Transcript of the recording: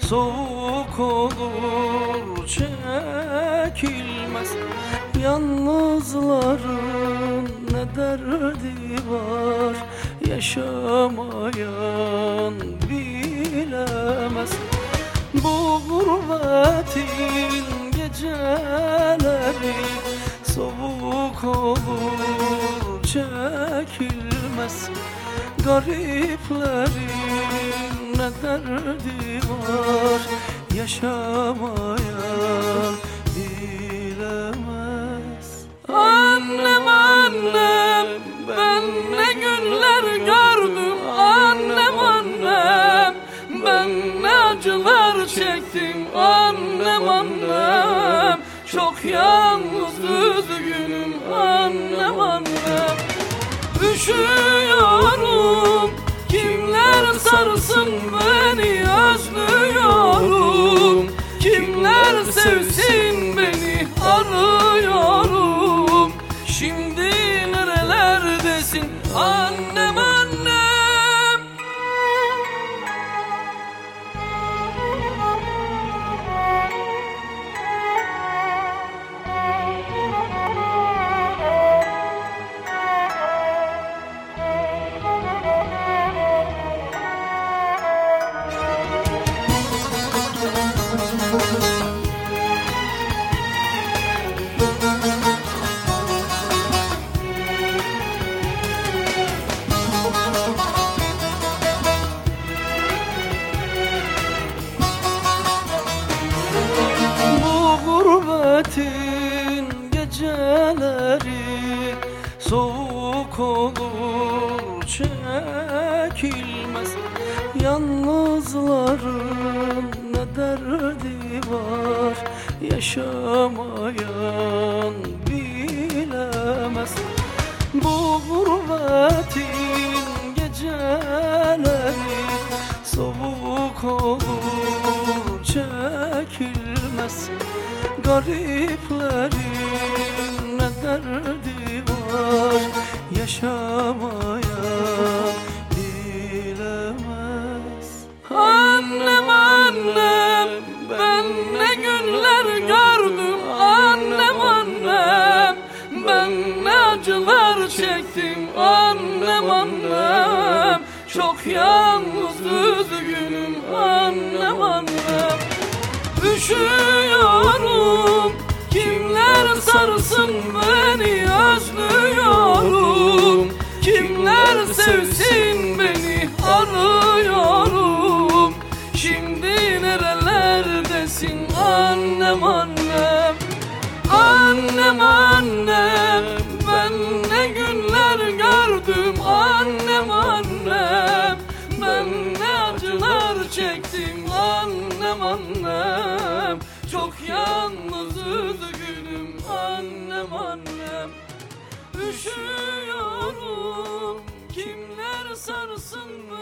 soğuk olur çekilmez. Yalnızların ne derdi var, yaşamayan bilemez. Bu gurbetin geceleri soğuk olur çekilmez. Gariplerin ne derdi var, yaşamayan bilemez. Annem annem, ben ne günler gördüm. Annem annem, ben ne acılar çektim. Annem annem, çok yalnız üzgünüm. Annem annem, üşüyorum, kimler sarsın beni, özlüyorum. Kimler sevsin beni, arıyorum. Şimdi nerelerdesin annem annem? Gurbetin geceleri soğuk olur çekilmez. Yalnızların ne derdi var, yaşamayan bilemez. Bu gurbetin geceleri soğuk olur çekilmez. Gariplerin ne derdi var, yaşamayan bilemez. Annem annem, ben ne günler gördüm. Annem annem, ben ne acılar çektim. Annem annem, çok yalnız üzgünüm. Annem annem, üşüyorum, kimler sarsın beni, özlüyorum. Kimler sevsin beni, arıyorum. Şimdi nerelerdesin annem annem? Annem annem, ben ne günler gördüm. Annem annem, ben ne acılar çektim. Annem annem, çok yalnız üzgünüm. Annem annem, üşüyorum, kimler sarsın